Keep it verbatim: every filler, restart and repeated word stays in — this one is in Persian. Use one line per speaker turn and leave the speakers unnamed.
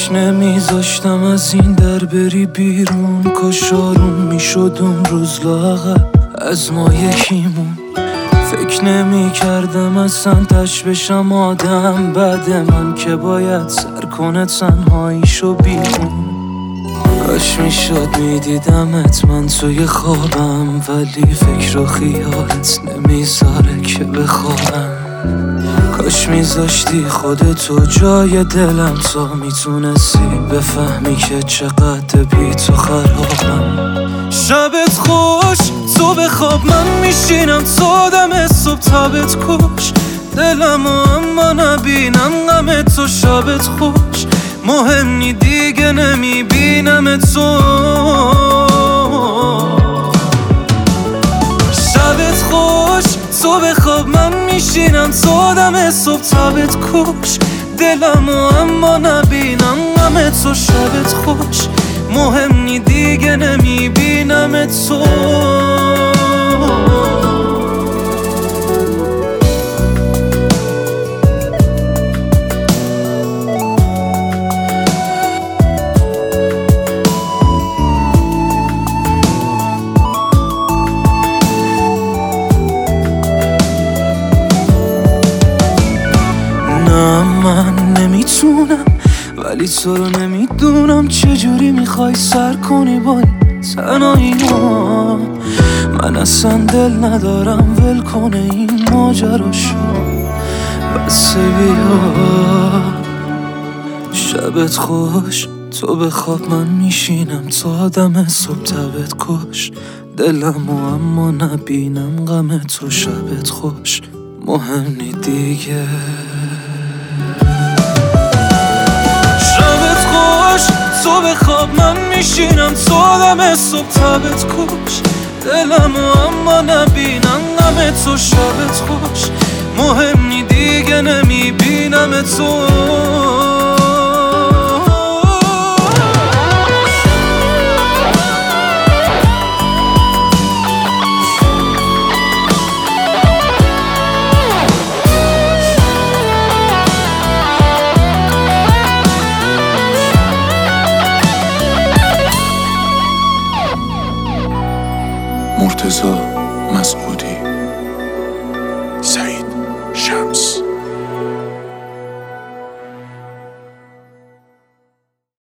فکر نمیذاشتم از این در بری بیرون، کاش آروم میشد اون روز لاغر از ما یکیمون. فکر نمی کردم اصلا تش بشم آدم بعد من که باید سر کنه تنهاییشو بیرون. کاش میشد میدیدمت من توی خوابم، ولی فکر و خیالت نمیذاره که بخوابم. کاش میذاشتی خودتو جای دلم تا میتونستی بفهمی که چقدر بی تو خرابم. شبت خوش تو بخواب، من میشینم تا دم صبح تبت کش دلم و اما نبینم غم تو. شبت خوش مهم نی دیگه نمیبینم تو. شبت خوش تو بخواب، من میشینم تا دم صبح تبت کش دلم و اما نبینم غم تو. شبت خوش مهم نی دیگه نمیبینم تو. من نمیتونم ولی تو رو نمیدونم چجوری میخوای سر کنی با این تنهایی ما. من اصلا دل ندارم ول کنه این ماجراشو، بس بیا. شبت خوش تو بخواب، من میشینم تا دم صبح تبت کش دلم و اما نبینم غم تو. شبت خوش مهم نی دیگه. تو بخواب، من میشینم تا دم صبح تبت کش دلم و اما نبینم غم تو. شبت خوش مهم نی دیگه نمیبینم تو.
مرتضی مسعودی سعید